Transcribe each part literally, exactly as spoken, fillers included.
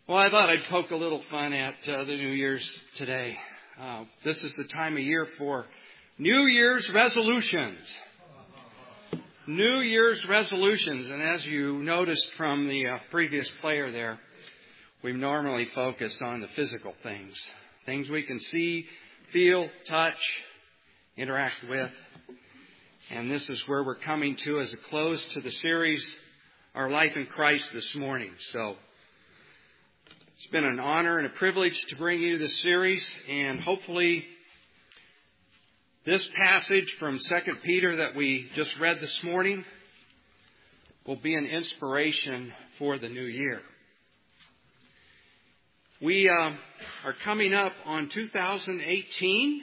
Well, I thought I'd poke a little fun at uh, the New Year's today. Uh, this is the time of year for New Year's resolutions. New Year's resolutions. And as you noticed from the uh, previous player there, we normally focus on the physical things. Things we can see, feel, touch, interact with. And this is where we're coming to as a close to the series, Our Life in Christ, this morning. So it's been an honor and a privilege to bring you this series, and hopefully this passage from Second Peter that we just read this morning will be an inspiration for the new year. We uh, are coming up on two thousand eighteen,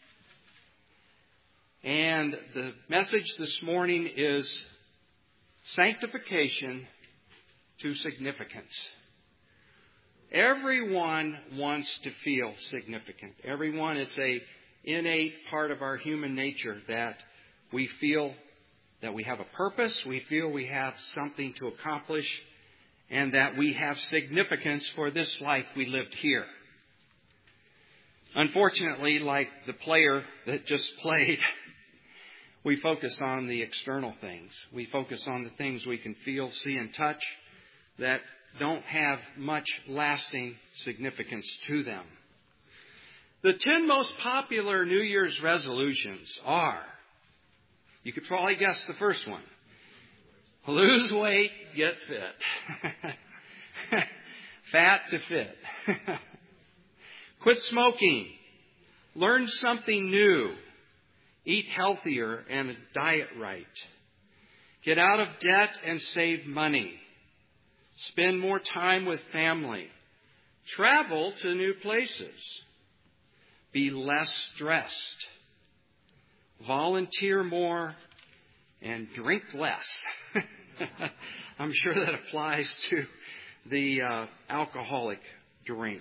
and the message this morning is Sanctification to Significance. Everyone wants to feel significant. Everyone, it's a innate part of our human nature that we feel that we have a purpose, we feel we have something to accomplish, and that we have significance for this life we lived here. Unfortunately, like the player that just played, we focus on the external things. We focus on the things we can feel, see, and touch that don't have much lasting significance to them. The ten most popular New Year's resolutions are, you could probably guess the first one, lose weight, get fit. Fat to fit. Quit smoking. Learn something new. Eat healthier and diet right. Get out of debt and save money. Spend more time with family. Travel to new places. Be less stressed. Volunteer more and drink less. I'm sure that applies to the uh, alcoholic drink.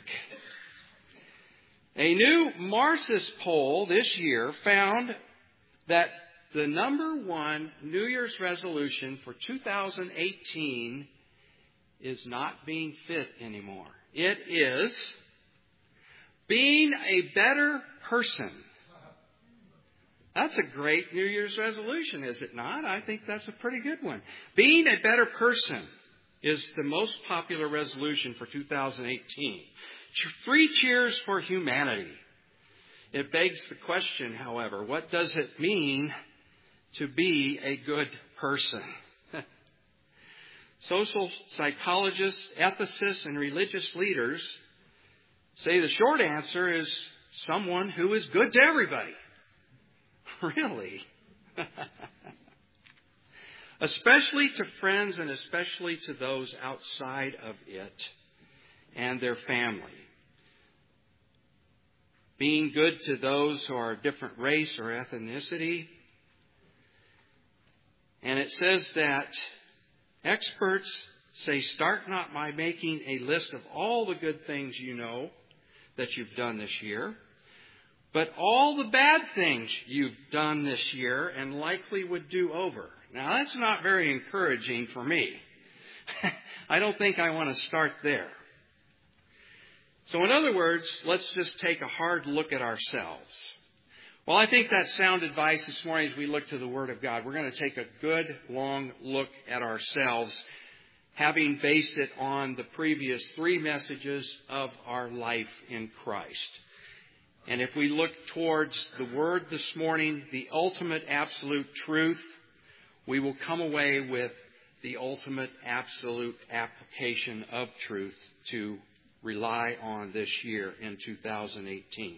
A new Marcis poll this year found that the number one New Year's resolution for two thousand eighteen is not being fit anymore. It is being a better person. That's a great New Year's resolution, is it not? I think that's a pretty good one. Being a better person is the most popular resolution for two thousand eighteen. Three cheers for humanity. It begs the question, however, what does it mean to be a good person? Social psychologists, ethicists, and religious leaders say the short answer is someone who is good to everybody. Really? Especially to friends and especially to those outside of it and their family. Being good to those who are a different race or ethnicity. And it says that experts say start not by making a list of all the good things you know that you've done this year, but all the bad things you've done this year and likely would do over. Now, that's not very encouraging for me. I don't think I want to start there. So in other words, let's just take a hard look at ourselves. Well, I think that's sound advice this morning as we look to the Word of God. We're going to take a good, long look at ourselves, having based it on the previous three messages of our life in Christ. And if we look towards the Word this morning, the ultimate absolute truth, we will come away with the ultimate absolute application of truth to rely on this year in two thousand eighteen.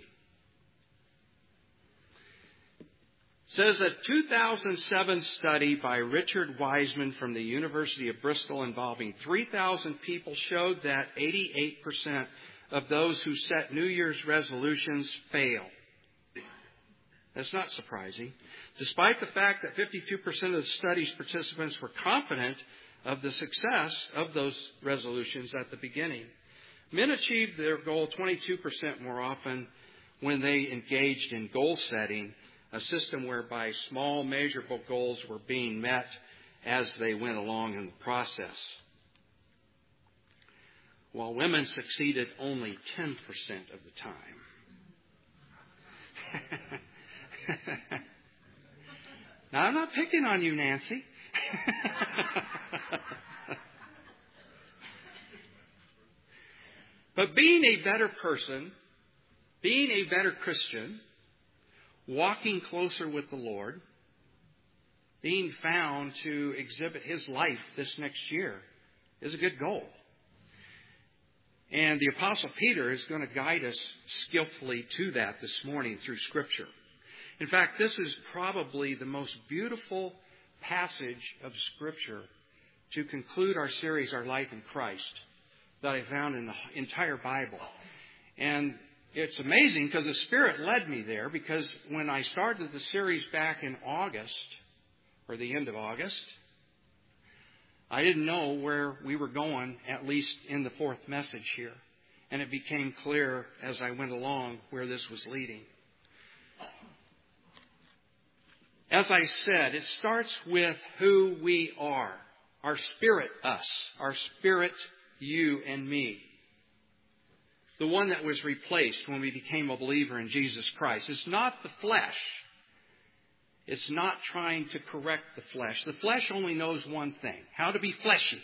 It says a two thousand seven study by Richard Wiseman from the University of Bristol involving three thousand people showed that eighty-eight percent of those who set New Year's resolutions fail. That's not surprising. Despite the fact that fifty-two percent of the study's participants were confident of the success of those resolutions at the beginning. Men achieved their goal twenty-two percent more often when they engaged in goal setting, a system whereby small measurable goals were being met as they went along in the process. while women succeeded only ten percent of the time. Now, I'm not picking on you, Nancy. But being a better person, being a better Christian, walking closer with the Lord, being found to exhibit His life this next year is a good goal. And the Apostle Peter is going to guide us skillfully to that this morning through Scripture. In fact, this is probably the most beautiful passage of Scripture to conclude our series, Our Life in Christ, that I found in the entire Bible. And it's amazing because the Spirit led me there, because when I started the series back in August, or the end of August, I didn't know where we were going, at least in the fourth message here. And it became clear as I went along where this was leading. As I said, it starts with who we are. Our spirit, us. Our spirit, you and me. The one that was replaced when we became a believer in Jesus Christ. It's not the flesh. It's not trying to correct the flesh. The flesh only knows one thing: how to be fleshy.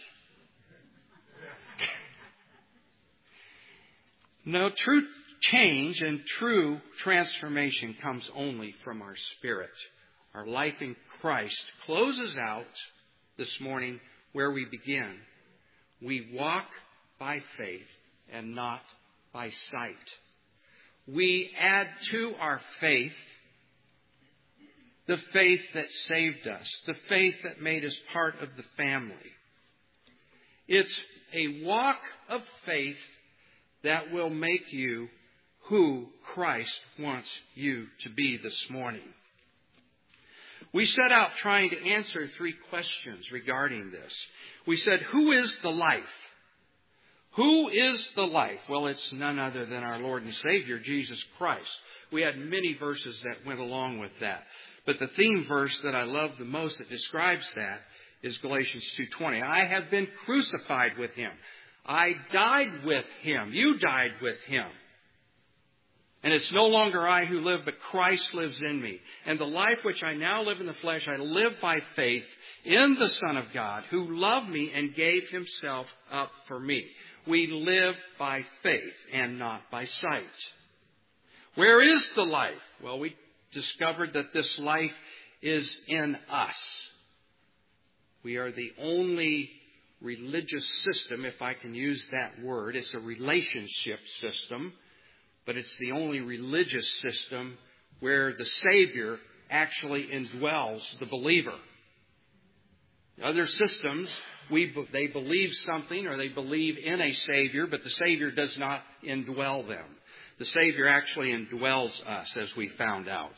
No, true change and true transformation comes only from our spirit. Our life in Christ closes out this morning where we begin. We walk by faith and not by sight. We add to our faith the faith that saved us, the faith that made us part of the family. It's a walk of faith that will make you who Christ wants you to be this morning. We set out trying to answer three questions regarding this. We said, who is the life? Who is the life? Well, it's none other than our Lord and Savior, Jesus Christ. We had many verses that went along with that. But the theme verse that I love the most that describes that is Galatians two twenty. I have been crucified with Him. I died with Him. You died with Him. And it's no longer I who live, but Christ lives in me. And the life which I now live in the flesh, I live by faith in the Son of God, who loved me and gave Himself up for me. We live by faith and not by sight. Where is the life? Well, we discovered that this life is in us. We are the only religious system, if I can use that word. It's a relationship system. But it's the only religious system where the Savior actually indwells the believer. Other systems, we they believe something or they believe in a Savior, but the Savior does not indwell them. The Savior actually indwells us, as we found out.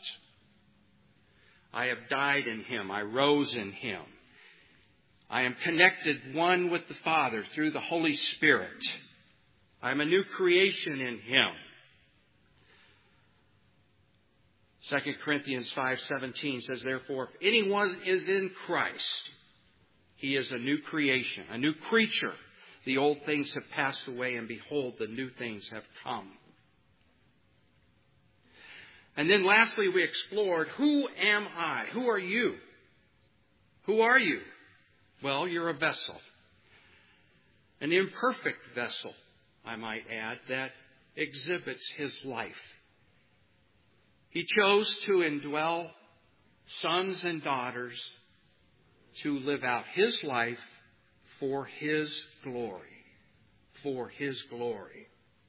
I have died in Him. I rose in Him. I am connected one with the Father through the Holy Spirit. I am a new creation in Him. Second Corinthians five seventeen says, therefore, if anyone is in Christ, he is a new creation, a new creature. The old things have passed away, and behold, the new things have come. And then lastly, we explored, who am I? Who are you? Who are you? Well, you're a vessel. An imperfect vessel, I might add, that exhibits His life. He chose to indwell sons and daughters to live out His life for His glory. For His glory.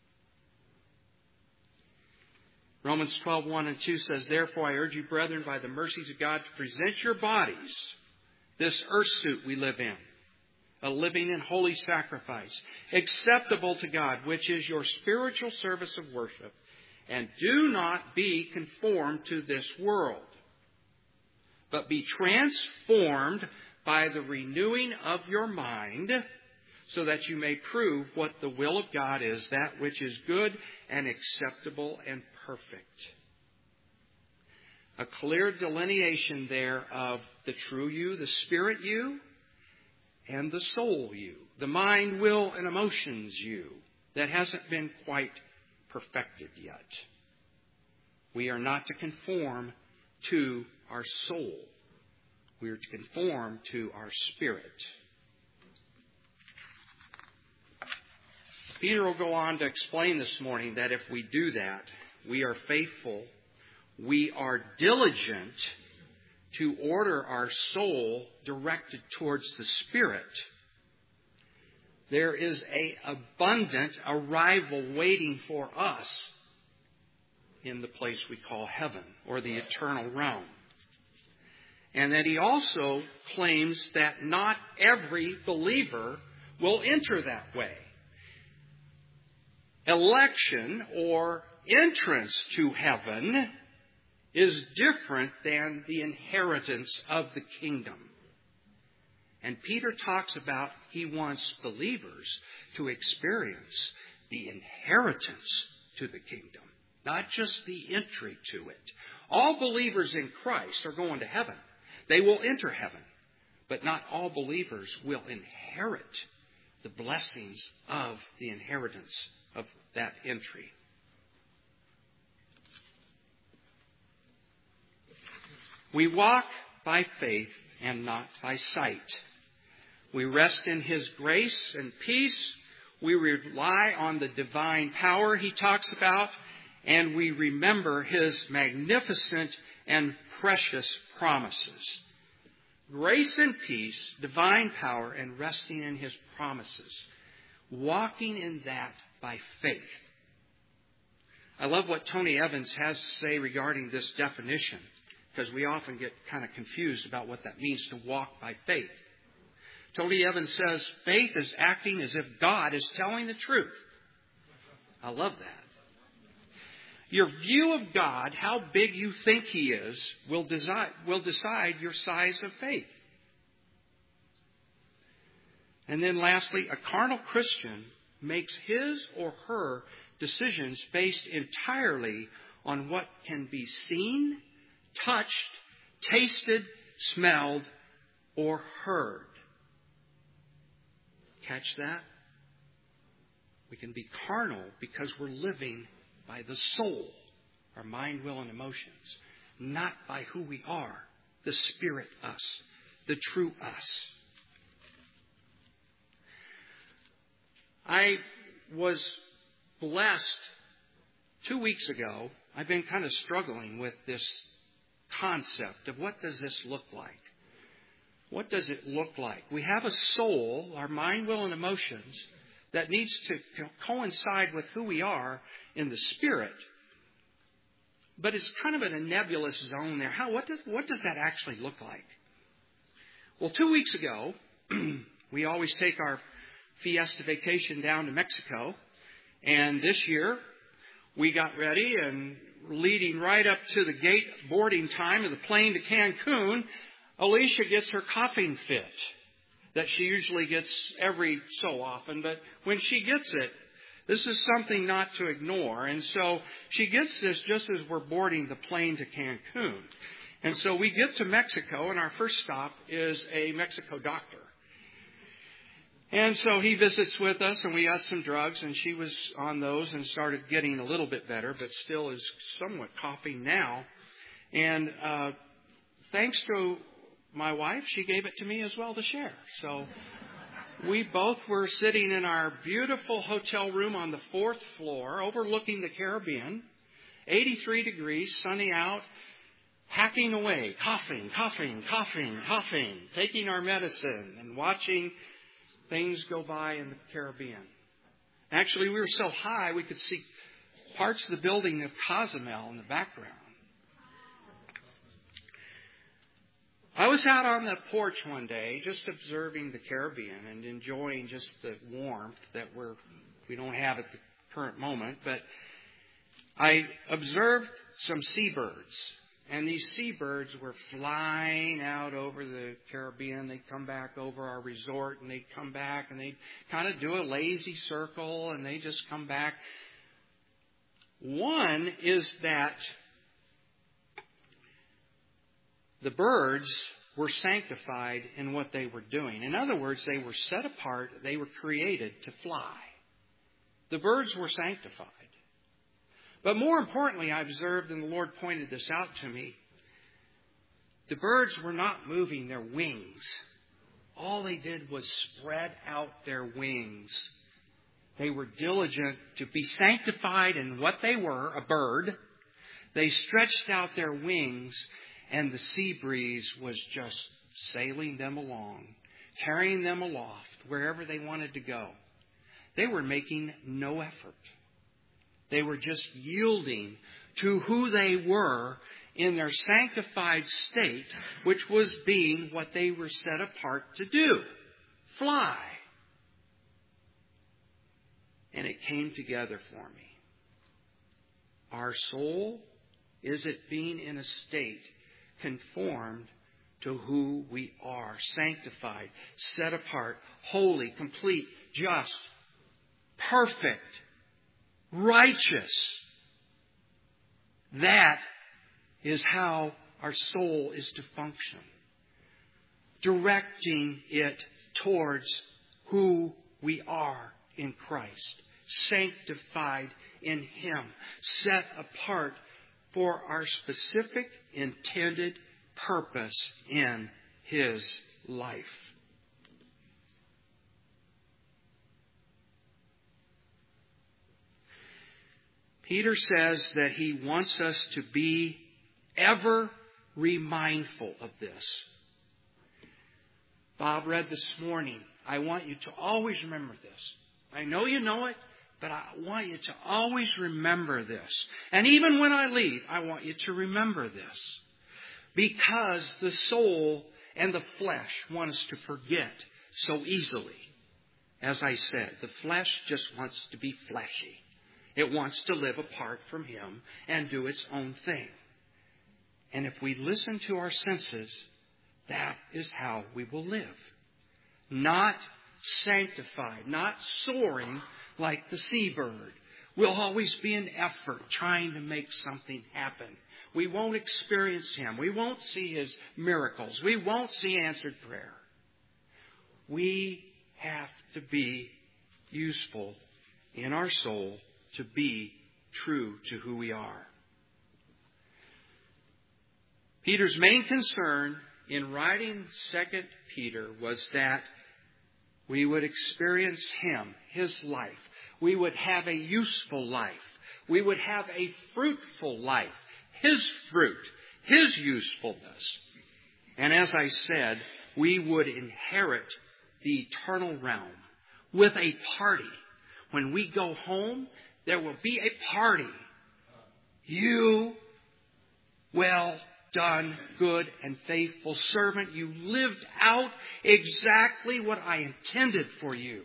Romans twelve, one and two says, therefore I urge you, brethren, by the mercies of God, to present your bodies, this earth suit we live in, a living and holy sacrifice, acceptable to God, which is your spiritual service of worship. And do not be conformed to this world, but be transformed by the renewing of your mind, so that you may prove what the will of God is, that which is good and acceptable and perfect. A clear delineation there of the true you, the spirit you, and the soul you. the mind, will, and emotions you that hasn't been quite perfected yet. We are not to conform to our soul. We are to conform to our spirit. Peter will go on to explain this morning that if we do that, we are faithful, we are diligent to order our soul directed towards the Spirit. There is an abundant arrival waiting for us in the place we call heaven, or the eternal realm. And that he also claims that not every believer will enter that way. Election or entrance to heaven is different than the inheritance of the kingdom. And Peter talks about he wants believers to experience the inheritance to the kingdom, not just the entry to it. All believers in Christ are going to heaven. They will enter heaven, but not all believers will inherit the blessings of the inheritance of that entry. We walk by faith and not by sight. We rest in His grace and peace. We rely on the divine power He talks about, and we remember His magnificent and precious promises. Grace and peace, divine power, and resting in His promises. Walking in that by faith. I love what Tony Evans has to say regarding this definition, because we often get kind of confused about what that means to walk by faith. Tony Evans says, faith is acting as if God is telling the truth. I love that. Your view of God, how big you think He is, will decide, will decide your size of faith. And then lastly, a carnal Christian makes his or her decisions based entirely on what can be seen, touched, tasted, smelled, or heard. Catch that? We can be carnal because we're living by the soul, our mind, will, and emotions, not by who we are, the Spirit us, the true us. I was blessed two weeks ago. I've been kind of struggling with this concept of what does this look like? What does it look like? We have a soul, our mind, will, and emotions, that needs to coincide with who we are in the Spirit. But it's kind of in a nebulous zone there. How? What does, what does that actually look like? Well, two weeks ago, we always take our Fiesta vacation down to Mexico. And this year, we got ready and leading right up to the gate boarding time of the plane to Cancun, Alicia gets her coughing fit that she usually gets every so often. But when she gets it, this is something not to ignore. And so she gets this just as we're boarding the plane to Cancun. And so we get to Mexico, and our first stop is a Mexico doctor. And so he visits with us, and we got some drugs, and she was on those and started getting a little bit better, but still is somewhat coughing now. And uh, thanks to my wife, she gave it to me as well to share. So we both were sitting in our beautiful hotel room on the fourth floor, overlooking the Caribbean, eighty-three degrees, sunny out, hacking away, coughing, coughing, coughing, coughing, taking our medicine and watching things go by in the Caribbean. Actually, we were so high we could see parts of the building of Cozumel in the background. I was out on the porch one day just observing the Caribbean and enjoying just the warmth that we're, we don't have at the current moment. But I observed some seabirds. And these seabirds were flying out over the Caribbean. They'd come back over our resort, and they'd come back, and they'd kind of do a lazy circle, and they just come back. One is that the birds were sanctified in what they were doing. In other words, they were set apart. They were created to fly. The birds were sanctified. But more importantly, I observed, and the Lord pointed this out to me, the birds were not moving their wings. All they did was spread out their wings. They were diligent to be sanctified in what they were, a bird. They stretched out their wings, and the sea breeze was just sailing them along, carrying them aloft wherever they wanted to go. They were making no effort. They were just yielding to who they were in their sanctified state, which was being what they were set apart to do, fly. And it came together for me. Our soul, is it being in a state conformed to who we are, sanctified, set apart, holy, complete, just, perfect, righteous? That is how our soul is to function. Directing it towards who we are in Christ. Sanctified in Him. Set apart for our specific intended purpose in His life. Peter says that he wants us to be ever remindful of this. Bob read this morning, I want you to always remember this. I know you know it, but I want you to always remember this. And even when I leave, I want you to remember this. Because the soul and the flesh want us to forget so easily. As I said, the flesh just wants to be fleshy. It wants to live apart from Him and do its own thing. And if we listen to our senses, that is how we will live. Not sanctified, not soaring like the seabird. We'll always be in effort trying to make something happen. We won't experience Him. We won't see His miracles. We won't see answered prayer. We have to be useful in our soul to be true to who we are. Peter's main concern in writing Second Peter was that we would experience Him, His life. We would have a useful life. We would have a fruitful life. His fruit, His usefulness. And as I said, we would inherit the eternal realm with a party. When we go home, there will be a party. You, well done, good and faithful servant. You lived out exactly what I intended for you.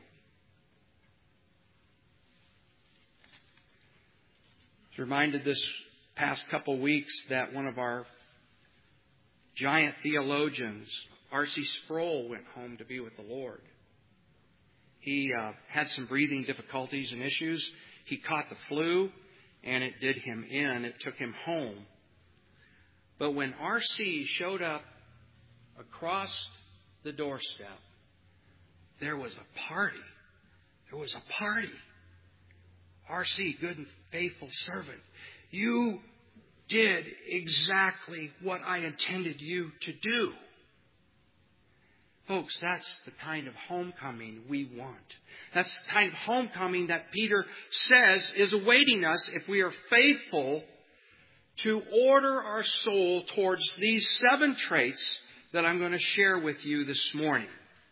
I was reminded this past couple weeks that one of our giant theologians, R C Sproul, went home to be with the Lord. He uh, had some breathing difficulties and issues. He caught the flu, and it did him in. It took him home. But when R C showed up across the doorstep, there was a party. There was a party. R C, good and faithful servant, you did exactly what I intended you to do. Folks, that's the kind of homecoming we want. That's the kind of homecoming that Peter says is awaiting us if we are faithful to order our soul towards these seven traits that I'm going to share with you this morning.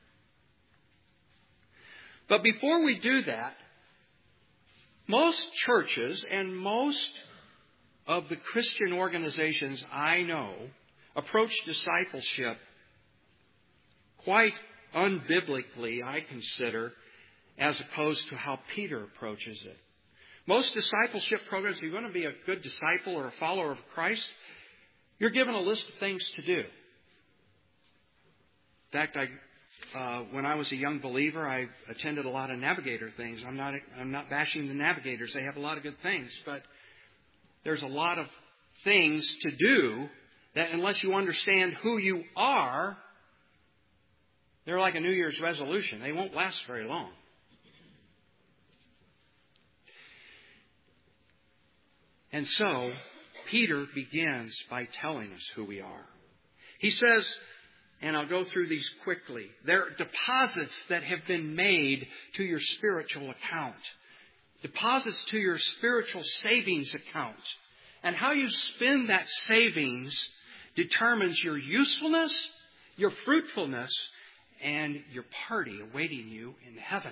But before we do that, most churches and most of the Christian organizations I know approach discipleship quite unbiblically, I consider, as opposed to how Peter approaches it. Most discipleship programs, if you're going to be a good disciple or a follower of Christ, you're given a list of things to do. In fact, I, uh, when I was a young believer, I attended a lot of Navigator things. I'm not, I'm not bashing the Navigators. They have a lot of good things, but there's a lot of things to do that unless you understand who you are, they're like a New Year's resolution. They won't last very long. And so, Peter begins by telling us who we are. He says, and I'll go through these quickly, there are deposits that have been made to your spiritual account. Deposits to your spiritual savings account. And how you spend that savings determines your usefulness, your fruitfulness, and your party awaiting you in heaven.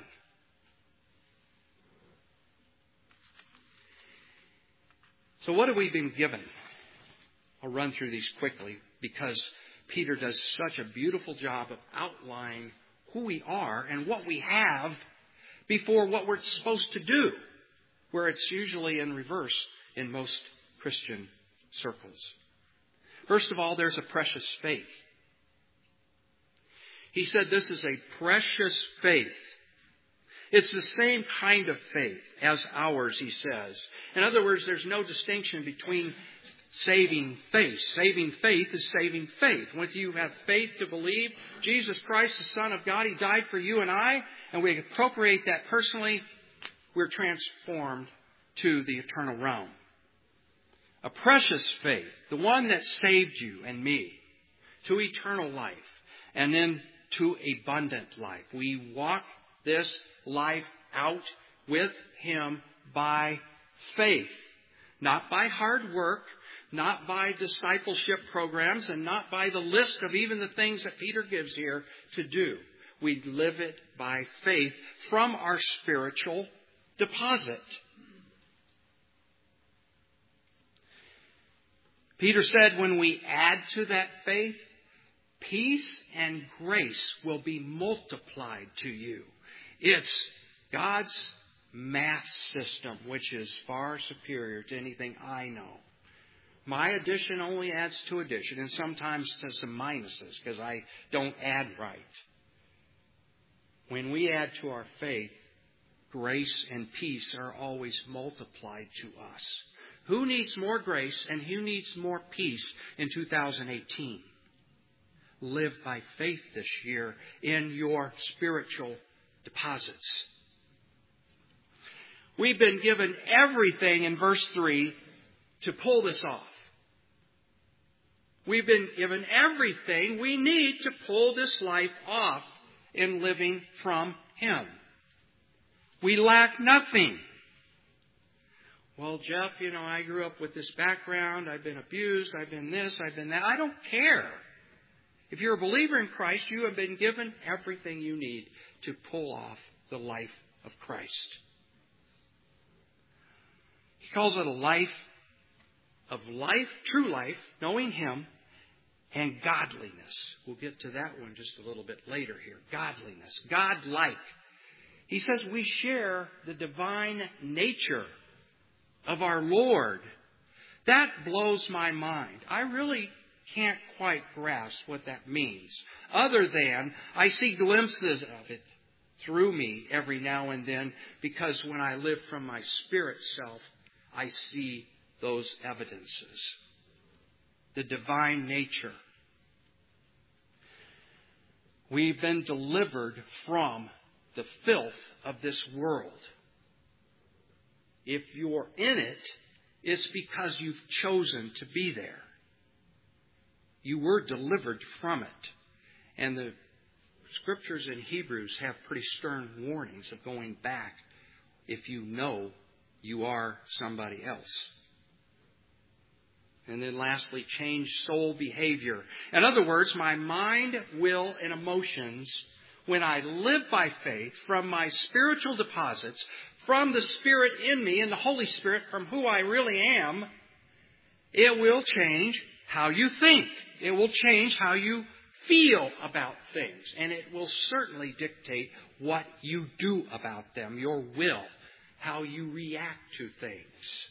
So what have we been given? I'll run through these quickly because Peter does such a beautiful job of outlining who we are and what we have before what we're supposed to do, where it's usually in reverse in most Christian circles. First of all, there's a precious faith. He said this is a precious faith. It's the same kind of faith as ours, he says. In other words, there's no distinction between saving faith. Saving faith is saving faith. Once you have faith to believe Jesus Christ, the Son of God, He died for you and I, and we appropriate that personally, we're transformed to the eternal realm. A precious faith, the one that saved you and me to eternal life and then to abundant life. We walk this life out with Him by faith, not by hard work, not by discipleship programs, and not by the list of even the things that Peter gives here to do. We live it by faith from our spiritual deposit. Peter said when we add to that faith, peace and grace will be multiplied to you. It's God's math system, which is far superior to anything I know. My addition only adds to addition, and sometimes to some minuses, because I don't add right. When we add to our faith, grace and peace are always multiplied to us. Who needs more grace and who needs more peace in two thousand eighteen? Live by faith this year in your spiritual deposits. We've been given everything in verse three to pull this off. We've been given everything we need to pull this life off in living from Him. We lack nothing. Well, Jeff, you know, I grew up with this background. I've been abused. I've been this. I've been that. I don't care. If you're a believer in Christ, you have been given everything you need to pull off the life of Christ. He calls it a life of life, true life, knowing Him, and godliness. We'll get to that one just a little bit later here. Godliness, God-like. He says we share the divine nature of our Lord. That blows my mind. I really can't quite grasp what that means. Other than I see glimpses of it through me every now and then, because when I live from my spirit self, I see those evidences. The divine nature. We've been delivered from the filth of this world. If you're in it, it's because you've chosen to be there. You were delivered from it. And the scriptures in Hebrews have pretty stern warnings of going back if you know you are somebody else. And then lastly, change soul behavior. In other words, my mind, will, and emotions, when I live by faith from my spiritual deposits, from the Spirit in me and the Holy Spirit, from who I really am, it will change how you think. It will change how you feel about things. And it will certainly dictate what you do about them, your will, how you react to things.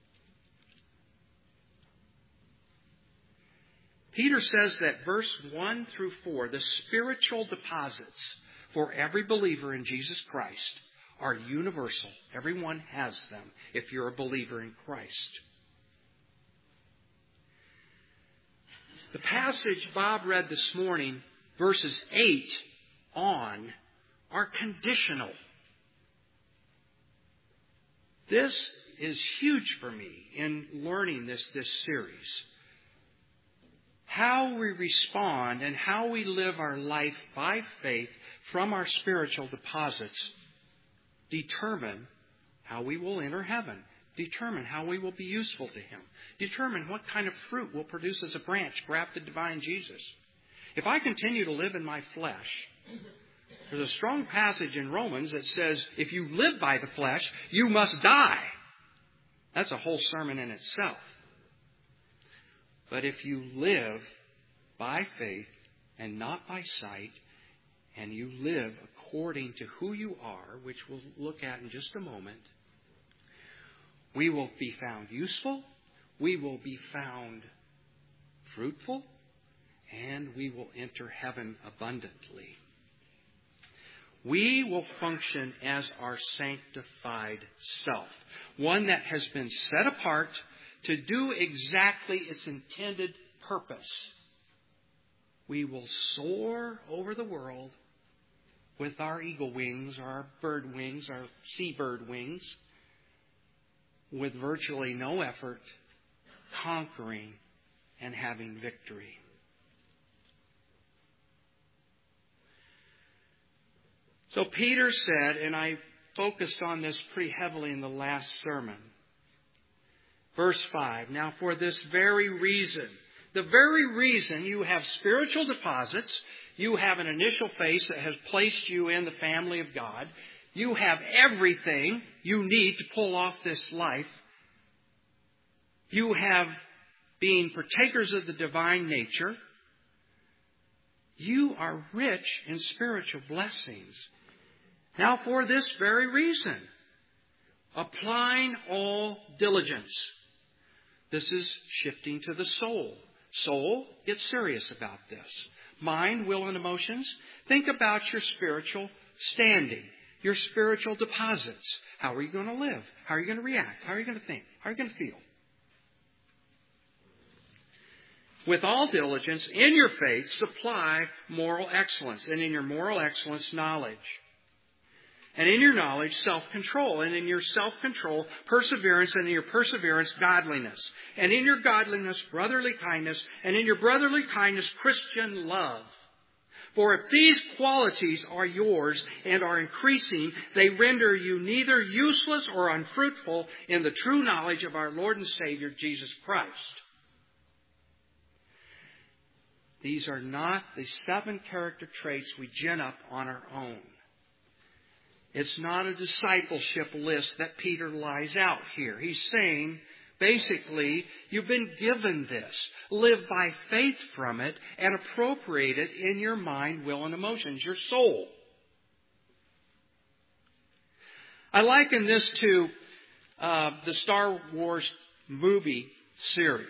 Peter says that verse one through four, the spiritual deposits for every believer in Jesus Christ are universal. Everyone has them if you're a believer in Christ. The passage Bob read this morning, verses eight on, are conditional. This is huge for me in learning this, this series. How we respond and how we live our life by faith from our spiritual deposits determine how we will enter heaven, determine how we will be useful to Him, determine what kind of fruit we'll produce as a branch grafted to vine Jesus. If I continue to live in my flesh, there's a strong passage in Romans that says, if you live by the flesh, you must die. That's a whole sermon in itself. But if you live by faith and not by sight, and you live according to who you are, which we'll look at in just a moment, we will be found useful, we will be found fruitful, and we will enter heaven abundantly. We will function as our sanctified self, one that has been set apart to do exactly its intended purpose. We will soar over the world with our eagle wings, our bird wings, our seabird wings, with virtually no effort, conquering and having victory. So Peter said, and I focused on this pretty heavily in the last sermon, verse five, now for this very reason, the very reason you have spiritual deposits, you have an initial faith that has placed you in the family of God, you have everything you need to pull off this life, you have being partakers of the divine nature, you are rich in spiritual blessings. Now for this very reason, applying all diligence. This is shifting to the soul. Soul, get serious about this. Mind, will, and emotions. Think about your spiritual standing, your spiritual deposits. How are you going to live? How are you going to react? How are you going to think? How are you going to feel? With all diligence, in your faith, supply moral excellence, and in your moral excellence, knowledge. And in your knowledge, self-control. And in your self-control, perseverance. And in your perseverance, godliness. And in your godliness, brotherly kindness. And in your brotherly kindness, Christian love. For if these qualities are yours and are increasing, they render you neither useless or unfruitful in the true knowledge of our Lord and Savior, Jesus Christ. These are not the seven character traits we gin up on our own. It's not a discipleship list that Peter lies out here. He's saying, basically, you've been given this. Live by faith from it and appropriate it in your mind, will, and emotions, your soul. I liken this to uh, the Star Wars movie series.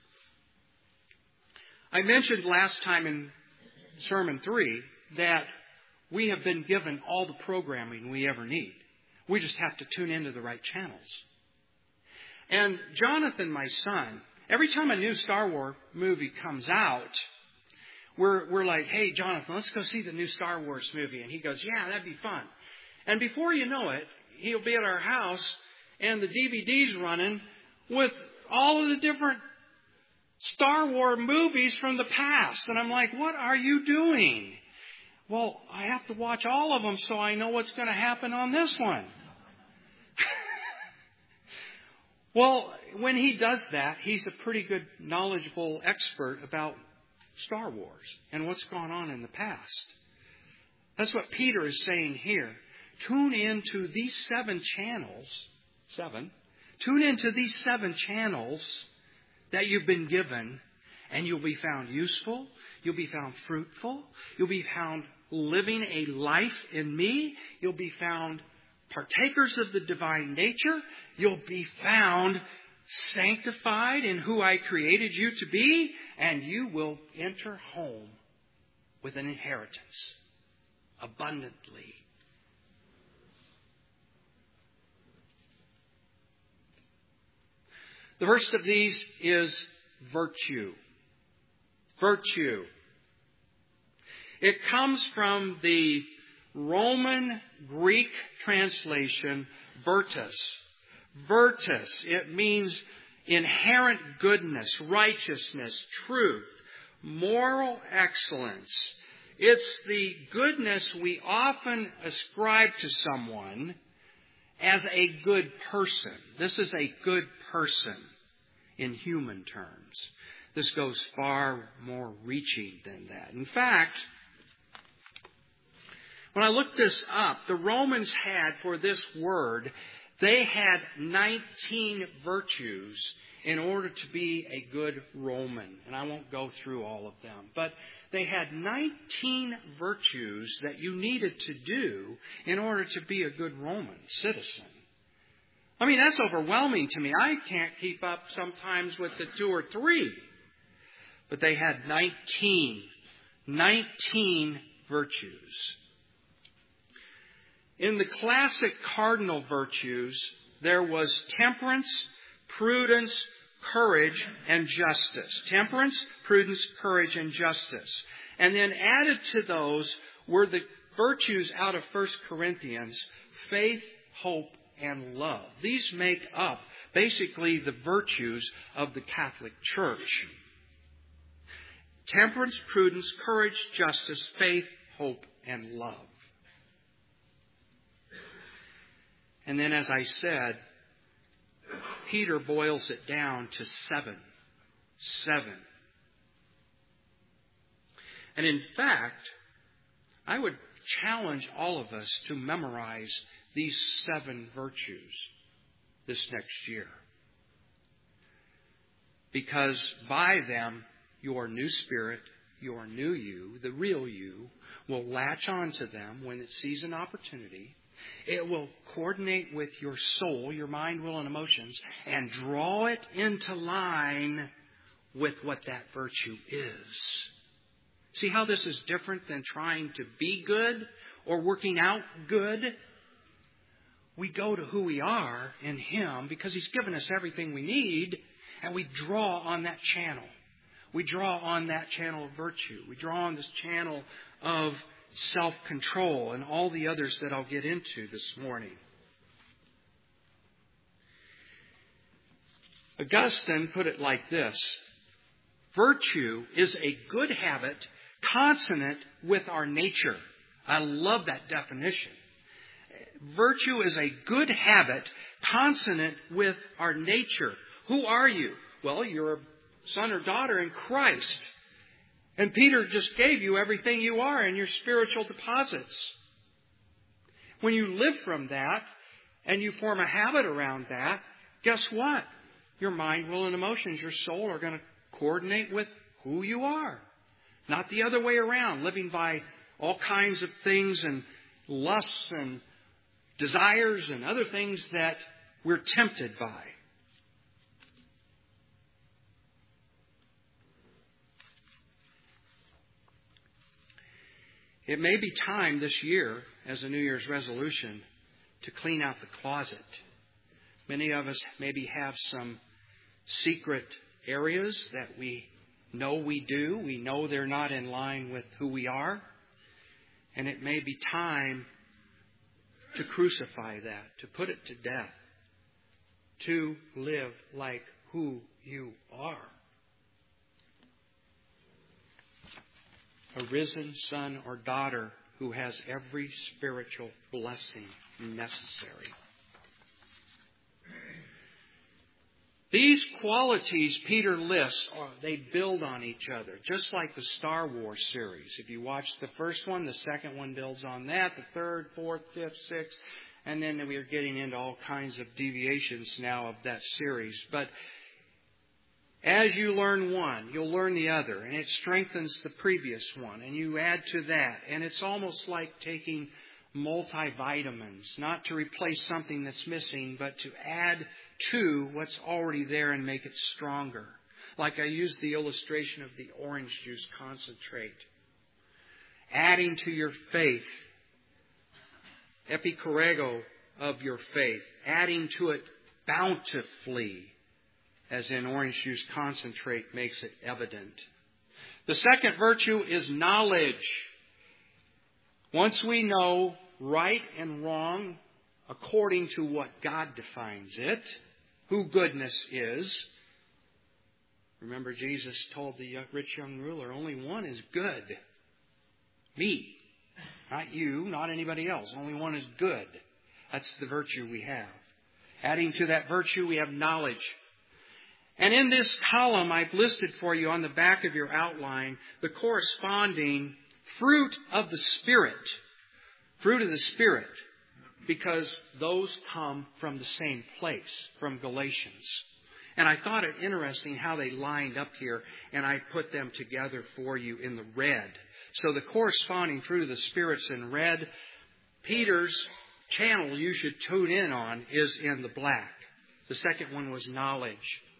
I mentioned last time in Sermon three that we have been given all the programming we ever need. We just have to tune into the right channels. And Jonathan, my son, every time a new Star Wars movie comes out, we're we're like, hey, Jonathan, let's go see the new Star Wars movie. And he goes, yeah, that'd be fun. And before you know it, he'll be at our house and the D V D's running with all of the different Star Wars movies from the past. And I'm like, what are you doing? Well, I have to watch all of them so I know what's going to happen on this one. Well, when he does that, he's a pretty good, knowledgeable expert about Star Wars and what's gone on in the past. That's what Peter is saying here. Tune into these seven channels, seven, tune into these seven channels that you've been given, and you'll be found useful, you'll be found fruitful, you'll be found living a life in me, you'll be found partakers of the divine nature, you'll be found sanctified in who I created you to be, and you will enter home with an inheritance abundantly. The first of these is virtue. Virtue. It comes from the Roman Greek translation, virtus. Virtus. It means inherent goodness, righteousness, truth, moral excellence. It's the goodness we often ascribe to someone as a good person. This is a good person in human terms. This goes far more reaching than that. In fact, when I looked this up, the Romans had, for this word, they had nineteen virtues in order to be a good Roman. And I won't go through all of them. But they had nineteen virtues that you needed to do in order to be a good Roman citizen. I mean, that's overwhelming to me. I can't keep up sometimes with the two or three. But they had nineteen. nineteen virtues. In the classic cardinal virtues, there was temperance, prudence, courage, and justice. Temperance, prudence, courage, and justice. And then added to those were the virtues out of First Corinthians, faith, hope, and love. These make up basically the virtues of the Catholic Church. Temperance, prudence, courage, justice, faith, hope, and love. And then, as I said, Peter boils it down to seven. Seven. And in fact, I would challenge all of us to memorize these seven virtues this next year. Because by them, your new spirit, your new you, the real you, will latch onto them when it sees an opportunity. It will coordinate with your soul, your mind, will, and emotions, and draw it into line with what that virtue is. See how this is different than trying to be good or working out good? We go to who we are in Him because He's given us everything we need, and we draw on that channel. We draw on that channel of virtue. We draw on this channel of self-control and all the others that I'll get into this morning. Augustine put it like this: virtue is a good habit consonant with our nature. I love that definition. Virtue is a good habit consonant with our nature. Who are you? Well, you're a son or daughter in Christ. And Peter just gave you everything you are in your spiritual deposits. When you live from that and you form a habit around that, guess what? Your mind, will, and emotions, your soul are going to coordinate with who you are. Not the other way around, living by all kinds of things and lusts and desires and other things that we're tempted by. It may be time this year, as a New Year's resolution, to clean out the closet. Many of us maybe have some secret areas that we know we do. We know they're not in line with who we are. And it may be time to crucify that, to put it to death, to live like who you are. A risen son or daughter who has every spiritual blessing necessary. These qualities Peter lists, they build on each other, just like the Star Wars series. If you watch the first one, the second one builds on that, the third, fourth, fifth, sixth, and then we are getting into all kinds of deviations now of that series. But as you learn one, you'll learn the other, and it strengthens the previous one, and you add to that. And it's almost like taking multivitamins, not to replace something that's missing, but to add to what's already there and make it stronger. Like I used the illustration of the orange juice concentrate. Adding to your faith, epicorrego of your faith, adding to it bountifully, as in orange juice concentrate makes it evident. The second virtue is knowledge. Once we know right and wrong according to what God defines it, who goodness is. Remember, Jesus told the rich young ruler, only one is good. Me. Not you, not anybody else. Only one is good. That's the virtue we have. Adding to that virtue, we have knowledge. And in this column, I've listed for you on the back of your outline the corresponding fruit of the Spirit. Fruit of the Spirit. Because those come from the same place, from Galatians. And I thought it interesting how they lined up here, and I put them together for you in the red. So the corresponding fruit of the Spirit's in red. Peter's channel you should tune in on is in the black. The second one was knowledge.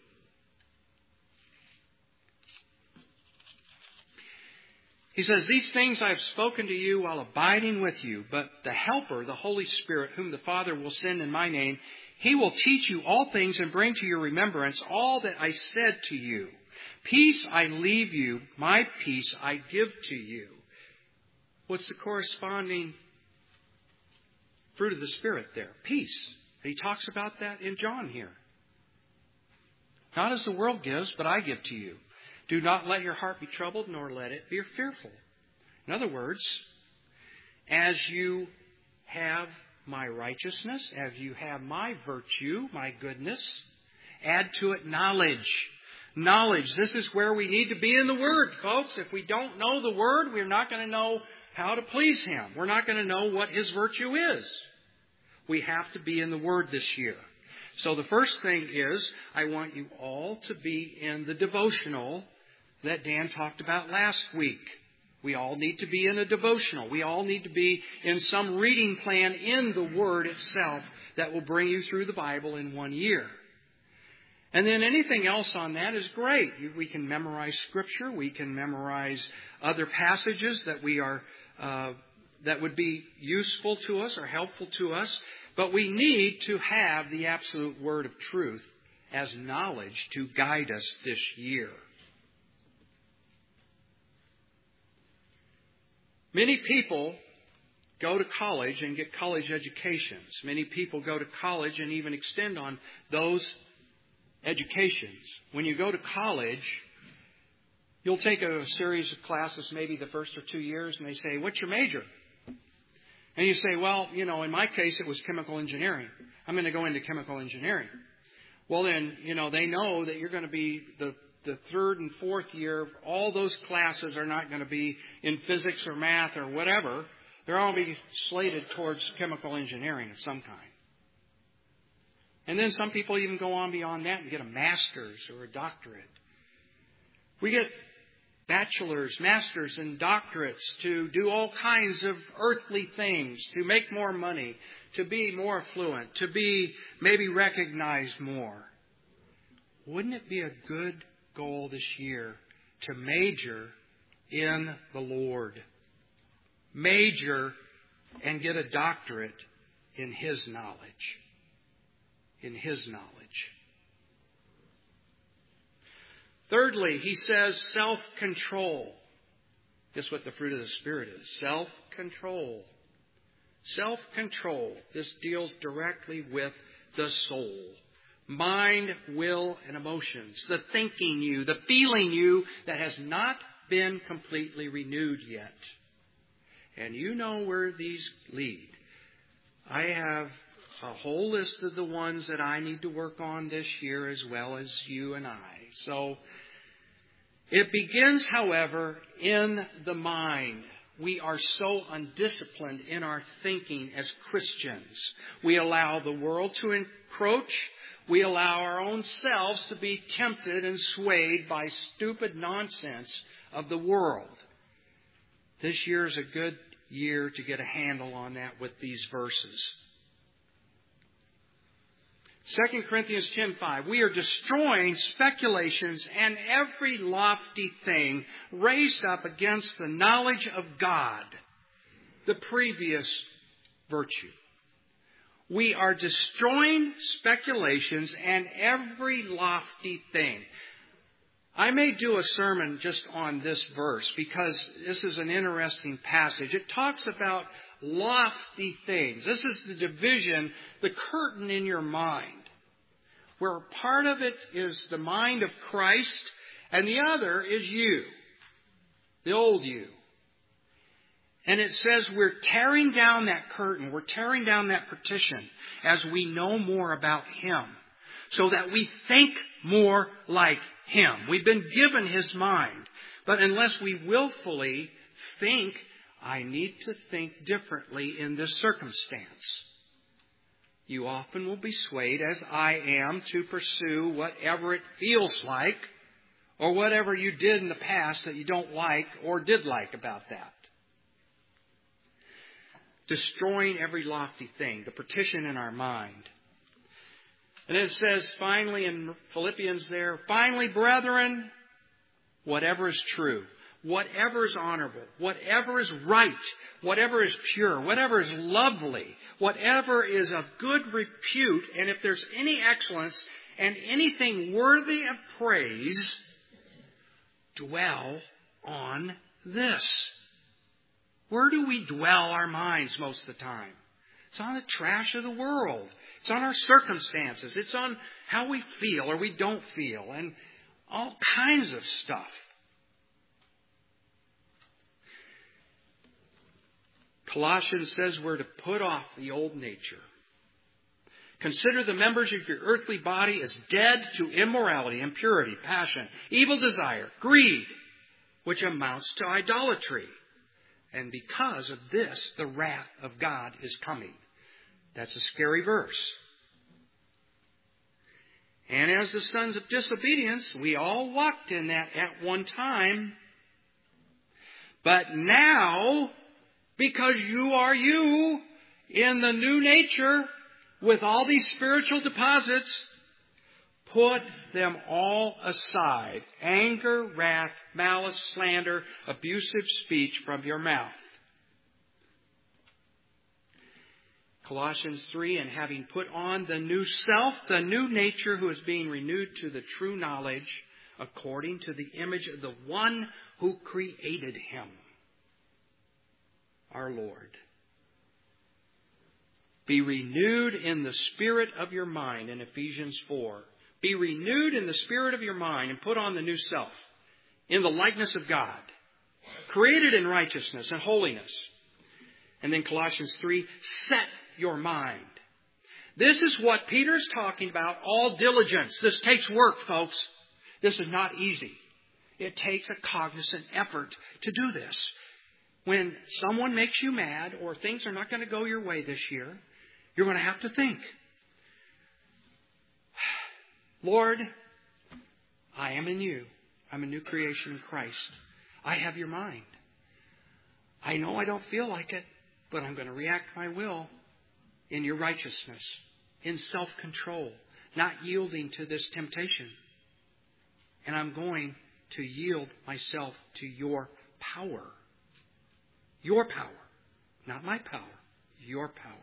He says, these things I have spoken to you while abiding with you, but the Helper, the Holy Spirit, whom the Father will send in my name, He will teach you all things and bring to your remembrance all that I said to you. Peace I leave you, my peace I give to you. What's the corresponding fruit of the Spirit there? Peace. He talks about that in John here. Not as the world gives, but I give to you. Do not let your heart be troubled, nor let it be fearful. In other words, as you have my righteousness, as you have my virtue, my goodness, add to it knowledge. Knowledge. This is where we need to be in the Word, folks. If we don't know the Word, we're not going to know how to please Him. We're not going to know what His virtue is. We have to be in the Word this year. So the first thing is, I want you all to be in the devotional that Dan talked about last week. We all need to be in a devotional. We all need to be in some reading plan in the Word itself that will bring you through the Bible in one year. And then anything else on that is great. We can memorize Scripture. We can memorize other passages that we are uh, that would be useful to us or helpful to us. But we need to have the absolute Word of truth as knowledge to guide us this year. Many people go to college and get college educations. Many people go to college and even extend on those educations. When you go to college, you'll take a series of classes, maybe the first or two years, and they say, what's your major? And you say, well, you know, in my case, it was chemical engineering. I'm going to go into chemical engineering. Well, then, you know, they know that you're going to be the the third and fourth year, all those classes are not going to be in physics or math or whatever. They're all going to be slated towards chemical engineering of some kind. And then some people even go on beyond that and get a master's or a doctorate. We get bachelor's, master's, and doctorates to do all kinds of earthly things, to make more money, to be more affluent, to be maybe recognized more. Wouldn't it be a good goal this year to major in the Lord? Major and get a doctorate in His knowledge. In His knowledge. Thirdly, he says self-control. Guess what the fruit of the Spirit is? Self-control. Self-control. This deals directly with the soul. Mind, will, and emotions. The thinking you, the feeling you that has not been completely renewed yet. And you know where these lead. I have a whole list of the ones that I need to work on this year as well as you and I. So it begins, however, in the mind. We are so undisciplined in our thinking as Christians. We allow the world to encroach. We allow our own selves to be tempted and swayed by stupid nonsense of the world. This year is a good year to get a handle on that with these verses. Second Corinthians ten five. We are destroying speculations and every lofty thing raised up against the knowledge of God, the previous virtue. We are destroying speculations and every lofty thing. I may do a sermon just on this verse because this is an interesting passage. It talks about lofty things. This is the division, the curtain in your mind, where part of it is the mind of Christ and the other is you, the old you. And it says we're tearing down that curtain, we're tearing down that partition as we know more about Him, so that we think more like Him. We've been given His mind. But unless we willfully think, I need to think differently in this circumstance, you often will be swayed, as I am, to pursue whatever it feels like, or whatever you did in the past that you don't like or did like about that. Destroying every lofty thing, the partition in our mind. And it says finally in Philippians there, finally, brethren, whatever is true, whatever is honorable, whatever is right, whatever is pure, whatever is lovely, whatever is of good repute, and if there's any excellence and anything worthy of praise, dwell on this. Where do we dwell our minds most of the time? It's on the trash of the world. It's on our circumstances. It's on how we feel or we don't feel and all kinds of stuff. Colossians says we're to put off the old nature. Consider the members of your earthly body as dead to immorality, impurity, passion, evil desire, greed, which amounts to idolatry. And because of this, the wrath of God is coming. That's a scary verse. And as the sons of disobedience, we all walked in that at one time. But now, because you are you in the new nature with all these spiritual deposits, put them all aside. Anger, wrath, malice, slander, abusive speech from your mouth. Colossians three, and having put on the new self, the new nature who is being renewed to the true knowledge according to the image of the one who created him, our Lord. Be renewed in the spirit of your mind in Ephesians four. Be renewed in the spirit of your mind and put on the new self in the likeness of God, created in righteousness and holiness. And then Colossians three, set your mind. This is what Peter's talking about, all diligence. This takes work, folks. This is not easy. It takes a cognizant effort to do this. When someone makes you mad or things are not going to go your way this year, you're going to have to think, Lord, I am in you. I'm a new creation in Christ. I have your mind. I know I don't feel like it, but I'm going to react my will in your righteousness, in self-control, not yielding to this temptation. And I'm going to yield myself to your power. Your power. Not my power. Your power.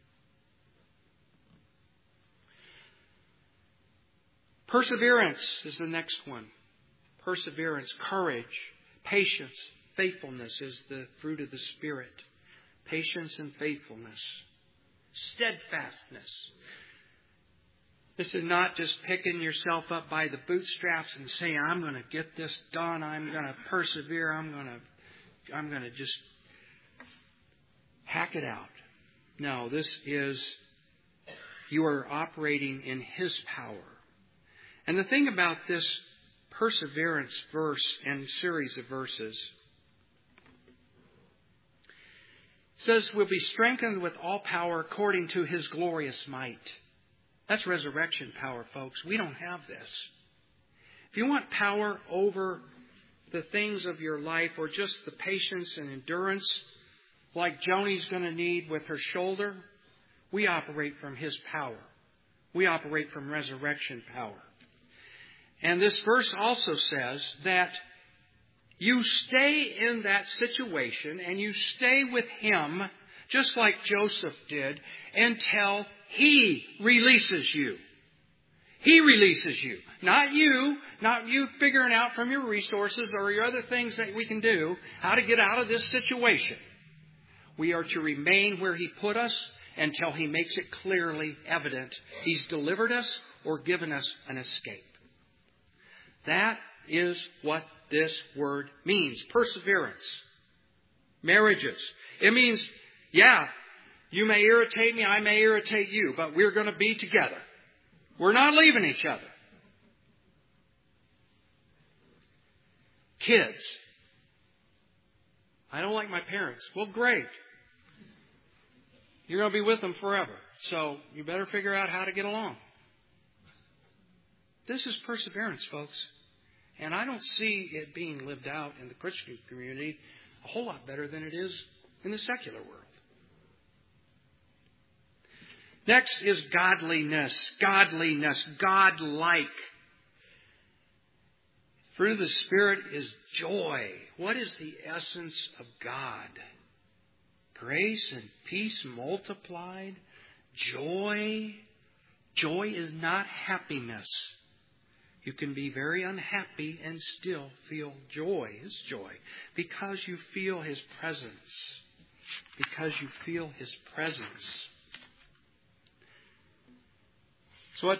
Perseverance is the next one. Perseverance, courage, patience, faithfulness is the fruit of the Spirit. Patience and faithfulness. Steadfastness. This is not just picking yourself up by the bootstraps and saying, I'm going to get this done. I'm going to persevere. I'm going to, I'm going to just hack it out. No, this is, you are operating in His power. And the thing about this perseverance verse and series of verses says we'll be strengthened with all power according to His glorious might. That's resurrection power, folks. We don't have this. If you want power over the things of your life or just the patience and endurance like Joni's going to need with her shoulder, we operate from His power. We operate from resurrection power. And this verse also says that you stay in that situation and you stay with Him just like Joseph did until He releases you. He releases you. Not you. Not you figuring out from your resources or your other things that we can do how to get out of this situation. We are to remain where He put us until He makes it clearly evident He's delivered us or given us an escape. That is what this word means. Perseverance. Marriages. It means, yeah, you may irritate me, I may irritate you, but we're going to be together. We're not leaving each other. Kids. I don't like my parents. Well, great. You're going to be with them forever. So you better figure out how to get along. This is perseverance, folks. And I don't see it being lived out in the Christian community a whole lot better than it is in the secular world. Next is godliness. Godliness. God-like. Fruit of the Spirit is joy. What is the essence of God? Grace and peace multiplied. Joy. Joy is not happiness. You can be very unhappy and still feel joy, His joy, because you feel His presence. Because you feel His presence. It's what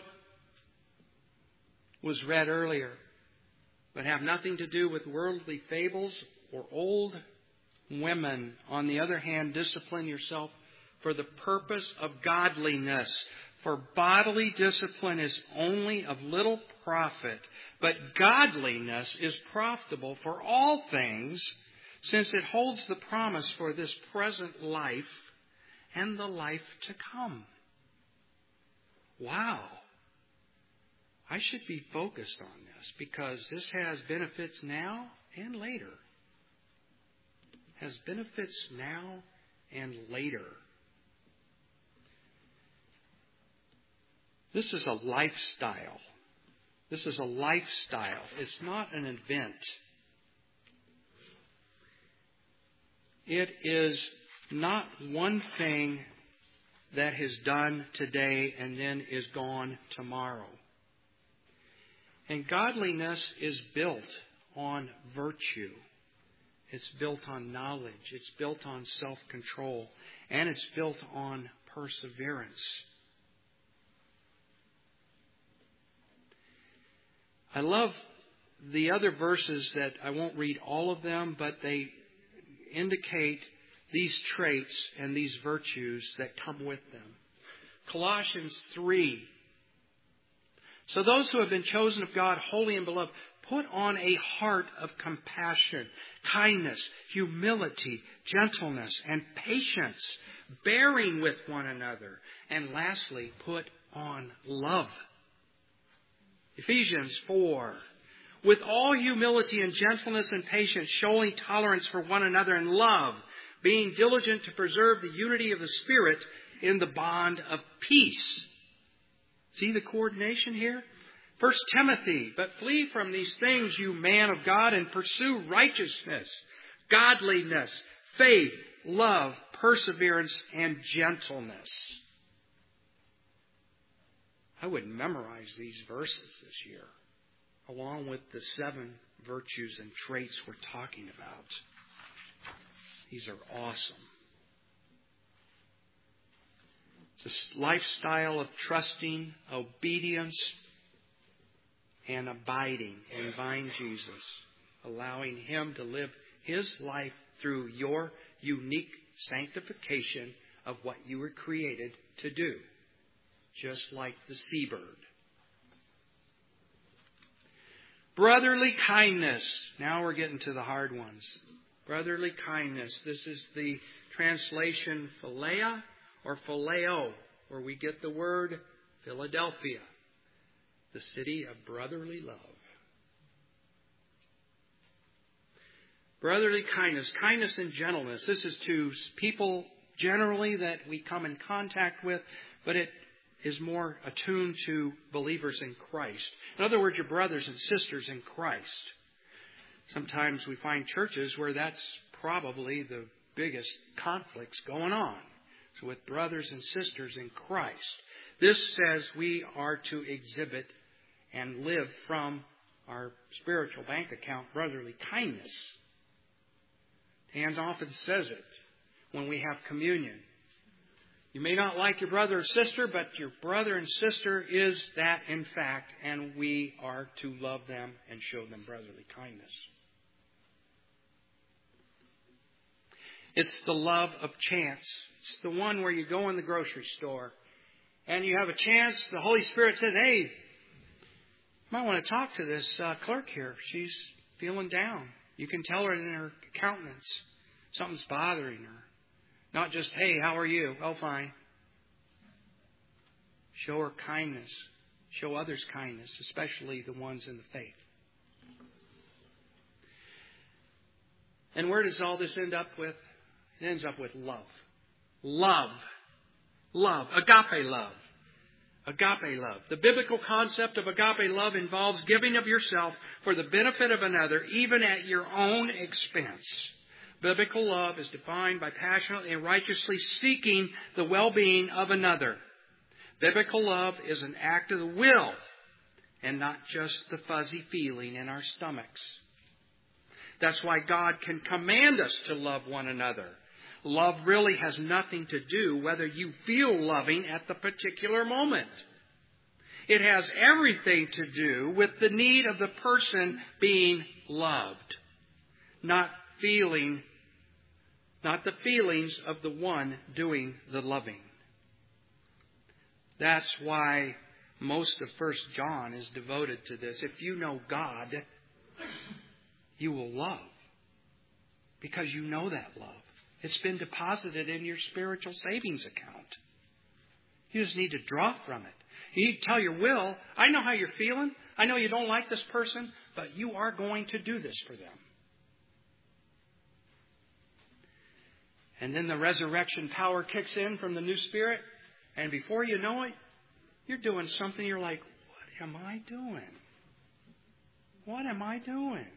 was read earlier, but have nothing to do with worldly fables or old women. On the other hand, discipline yourself for the purpose of godliness. For bodily discipline is only of little profit, but godliness is profitable for all things, since it holds the promise for this present life and the life to come. Wow. I should be focused on this because this has benefits now and later. Has benefits now and later. This is a lifestyle. This is a lifestyle. It's not an event. It is not one thing that is done today and then is gone tomorrow. And godliness is built on virtue. It's built on knowledge. It's built on self-control. And it's built on perseverance. I love the other verses that I won't read all of them, but they indicate these traits and these virtues that come with them. Colossians three. So those who have been chosen of God, holy and beloved, put on a heart of compassion, kindness, humility, gentleness, and patience, bearing with one another. And lastly, put on love. Ephesians four. With all humility and gentleness and patience, showing tolerance for one another in love, being diligent to preserve the unity of the Spirit in the bond of peace. See the coordination here? First Timothy, but flee from these things, you man of God, and pursue righteousness, godliness, faith, love, perseverance, and gentleness. I would memorize these verses this year, along with the seven virtues and traits we're talking about. These are awesome. It's a lifestyle of trusting, obedience, and abiding in Vine Jesus, allowing Him to live His life through your unique sanctification of what you were created to do, just like the seabird. Brotherly kindness. Now we're getting to the hard ones. Brotherly kindness. This is the translation philea or phileo, where we get the word Philadelphia, the city of brotherly love. Brotherly kindness, kindness and gentleness. This is to people generally that we come in contact with, but it is more attuned to believers in Christ. In other words, your brothers and sisters in Christ. Sometimes we find churches where that's probably the biggest conflicts going on. So with brothers and sisters in Christ. This says we are to exhibit and live from our spiritual bank account brotherly kindness. Dan often says it when we have communion. You may not like your brother or sister, but your brother and sister is that in fact, and we are to love them and show them brotherly kindness. It's the love of chance. It's the one where you go in the grocery store and you have a chance. The Holy Spirit says, hey, you might want to talk to this uh, clerk here. She's feeling down. You can tell her in her countenance something's bothering her. Not just, hey, how are you? Oh, fine. Show her kindness. Show others kindness, especially the ones in the faith. And where does all this end up with? It ends up with love. Love. Love. Agape love. Agape love. The biblical concept of agape love involves giving of yourself for the benefit of another, even at your own expense. Biblical love is defined by passionately and righteously seeking the well-being of another. Biblical love is an act of the will and not just the fuzzy feeling in our stomachs. That's why God can command us to love one another. Love really has nothing to do whether you feel loving at the particular moment. It has everything to do with the need of the person being loved, not feeling, not the feelings of the one doing the loving. That's why most of First John is devoted to this. If you know God, you will love because you know that love. It's been deposited in your spiritual savings account. You just need to draw from it. You need to tell your will, I know how you're feeling. I know you don't like this person, but you are going to do this for them. And then the resurrection power kicks in from the new spirit. And before you know it, you're doing something. You're like, what am I doing? What am I doing?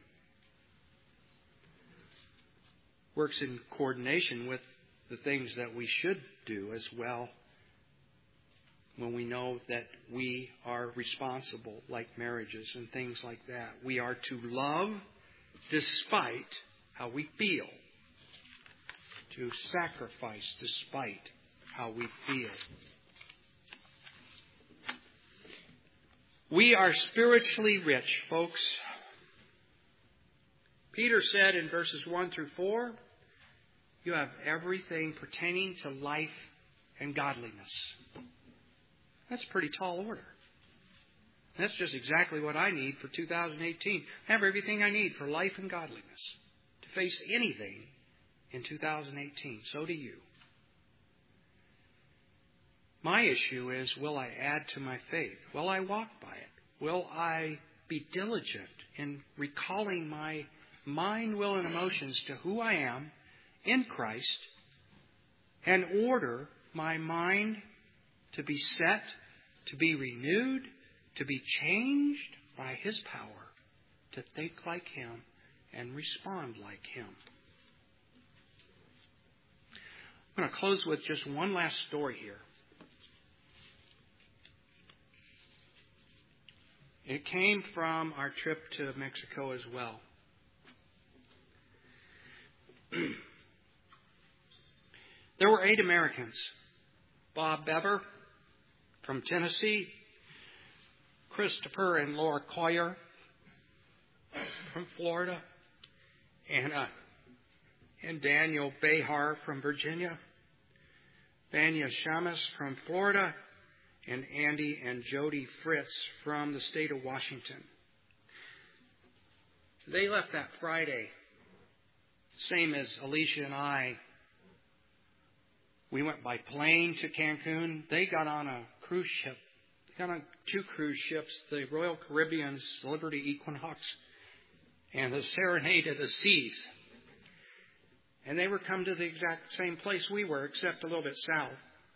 Works in coordination with the things that we should do as well when we know that we are responsible, like marriages and things like that. We are to love despite how we feel. To sacrifice despite how we feel. We are spiritually rich, folks. Peter said in verses one through four, you have everything pertaining to life and godliness. That's a pretty tall order. That's just exactly what I need for two thousand eighteen. I have everything I need for life and godliness to face anything in two thousand eighteen. So do you. My issue is, will I add to my faith? Will I walk by it? Will I be diligent in recalling my mind, will, and emotions to who I am in Christ and order my mind to be set, to be renewed, to be changed by His power, to think like Him and respond like Him? I'm going to close with just one last story here. It came from our trip to Mexico as well. There were eight Americans. Bob Bever from Tennessee, Christopher and Laura Coyer from Florida, and, uh, and Daniel Behar from Virginia, Vanya Shamus from Florida, and Andy and Jody Fritz from the state of Washington. They left that Friday, same as Alicia and I. We went by plane to Cancun. They got on a cruise ship. They got on two cruise ships, the Royal Caribbean's Liberty Equinox and the Serenade of the Seas. And they were come to the exact same place we were, except a little bit south.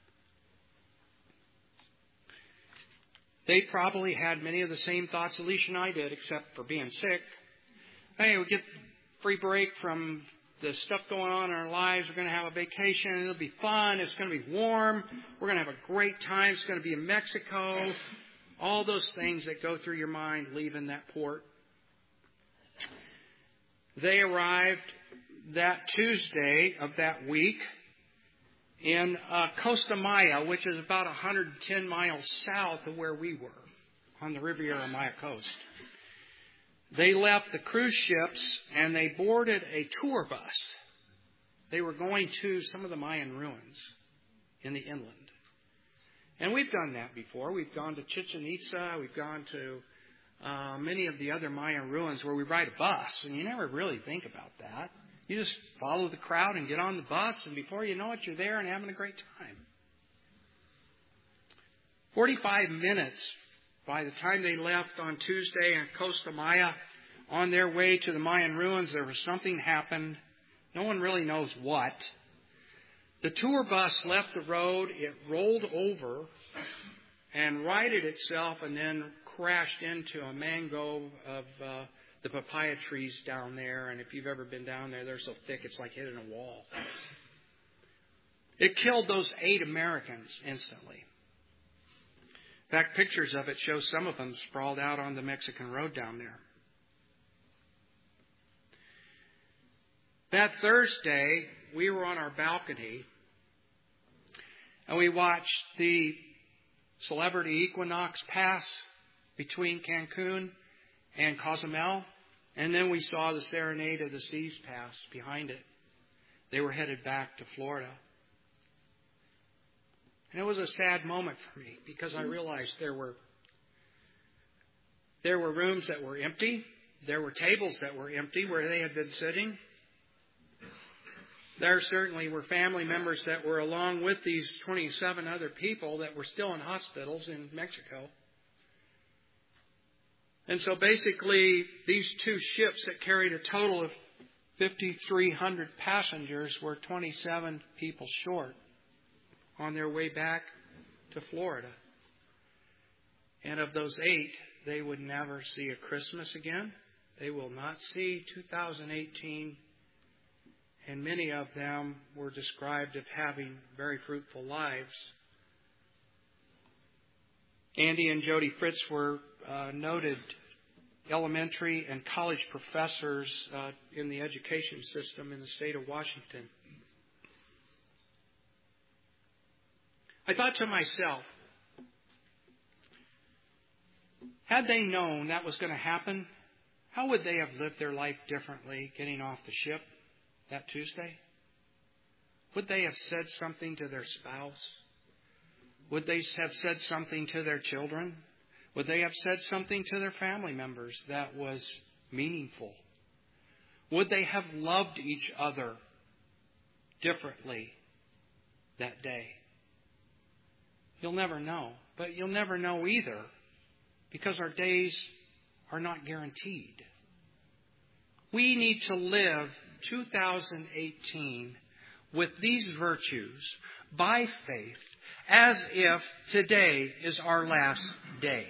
They probably had many of the same thoughts Alicia and I did, except for being sick. Hey, we get free break from the stuff going on in our lives. We're going to have a vacation. It'll be fun. It's going to be warm. We're going to have a great time. It's going to be in Mexico. All those things that go through your mind leaving that port. They arrived that Tuesday of that week in uh, Costa Maya, which is about one hundred ten miles south of where we were on the Riviera Maya coast. They left the cruise ships and they boarded a tour bus. They were going to some of the Mayan ruins in the inland. And we've done that before. We've gone to Chichen Itza. We've gone to uh, many of the other Mayan ruins where we ride a bus. And you never really think about that. You just follow the crowd and get on the bus. And before you know it, you're there and having a great time. forty-five minutes by the time they left on Tuesday in Costa Maya, on their way to the Mayan ruins, there was something happened. No one really knows what. The tour bus left the road. It rolled over and righted itself and then crashed into a mangrove of uh, the papaya trees down there. And if you've ever been down there, they're so thick it's like hitting a wall. It killed those eight Americans instantly. In fact, pictures of it show some of them sprawled out on the Mexican road down there. That Thursday, we were on our balcony and we watched the celebrity equinox pass between Cancun and Cozumel. And then we saw the Serenade of the Seas pass behind it. They were headed back to Florida. And it was a sad moment for me because I realized there were there were rooms that were empty. There were tables that were empty where they had been sitting. There certainly were family members that were along with these twenty-seven other people that were still in hospitals in Mexico. And so basically, these two ships that carried a total of fifty-three hundred passengers were twenty-seven people short on their way back to Florida. And of those eight, they would never see a Christmas again. They will not see two thousand eighteen. And many of them were described as having very fruitful lives. Andy and Jody Fritz were uh, noted elementary and college professors uh, in the education system in the state of Washington. I thought to myself, had they known that was going to happen, how would they have lived their life differently getting off the ship that Tuesday? Would they have said something to their spouse? Would they have said something to their children? Would they have said something to their family members that was meaningful? Would they have loved each other differently that day? You'll never know. But you'll never know either because our days are not guaranteed. We need to live two thousand eighteen with these virtues by faith as if today is our last day.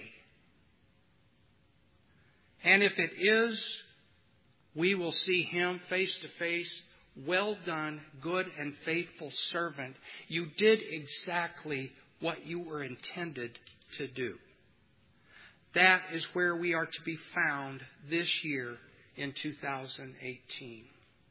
And if it is, we will see Him face to face. Well done, good and faithful servant. You did exactly what you were intended to do. That is where we are to be found this year in two thousand eighteen.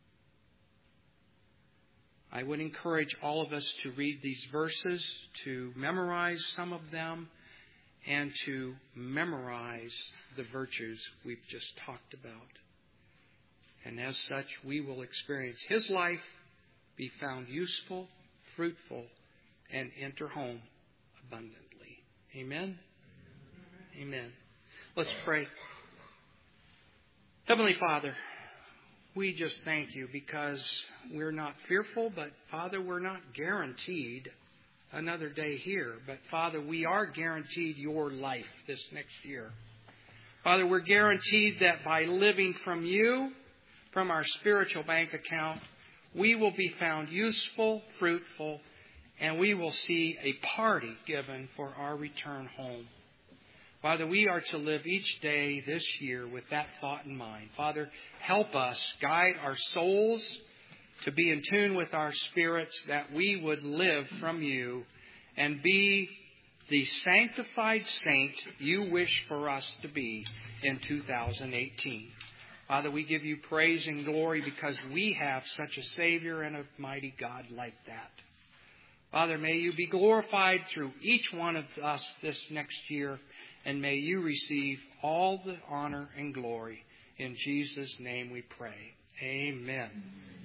I would encourage all of us to read these verses, to memorize some of them, and to memorize the virtues we've just talked about. And as such, we will experience His life, be found useful, fruitful, and enter home abundantly. Amen? Amen. Let's pray. Heavenly Father, we just thank You because we're not fearful, but Father, we're not guaranteed another day here. But Father, we are guaranteed Your life this next year. Father, we're guaranteed that by living from You, from our spiritual bank account, we will be found useful, fruitful, and we will see a party given for our return home. Father, we are to live each day this year with that thought in mind. Father, help us guide our souls to be in tune with our spirits, that we would live from you and be the sanctified saint you wish for us to be in two thousand eighteen. Father, we give you praise and glory because we have such a Savior and a mighty God like that. Father, may you be glorified through each one of us this next year, and may you receive all the honor and glory. In Jesus' name we pray. Amen.